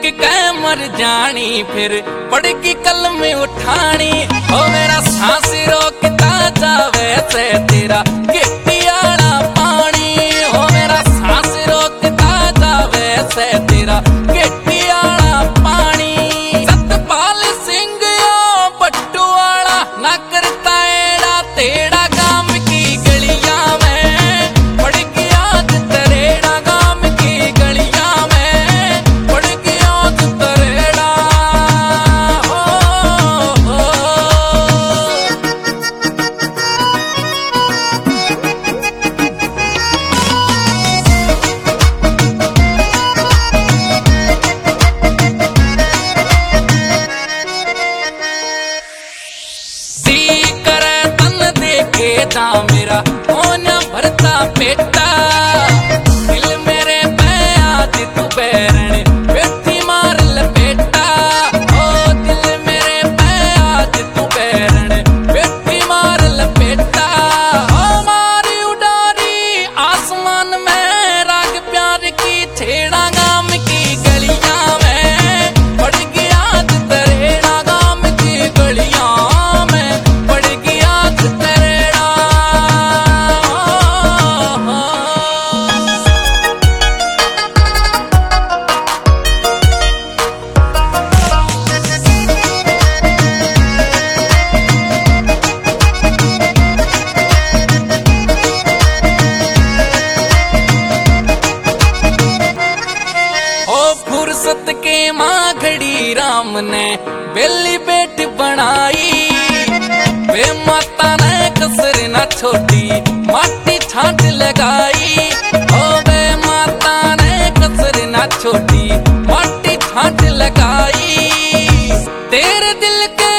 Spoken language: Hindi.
के मर जानी फिर पड़ेगी कल में उठानी। ओ मेरा सांस रोकता जावे से तेरा गिट्टियाला पानी। ओ मेरा सांस रोकता जावे से तेरा गिट्टियाला पानी। सतपाल सिंह ओ बट्टू वाला ना करता एड़ा तेड़ा गाम की गलियां में पड़ गया तरेड़ा। गाम की गलियां में पड़ गया तरेड़ा। दा मेरा होना भरता पेटा। दिल मेरे पे आज तू बैरण बेटी मार लपेटा। ओ दिल मेरे पे आज तू बैरण बेटी मार लपेटा। ओ मारी उडारी आसमान में राग प्यार की छेड़ा। गाम की गलियां में पड़ गया तरेड़ा। गाम की गलियां में पड़ गया तरेड़ा। फुर्सत के माँ घड़ी राम ने बेली बेट बनाई। वे माता ने कसर न छोटी माटी छांट लगाई। ओ वे माता ने कसर न छोटी माटी छांट लगाई। तेरे दिल के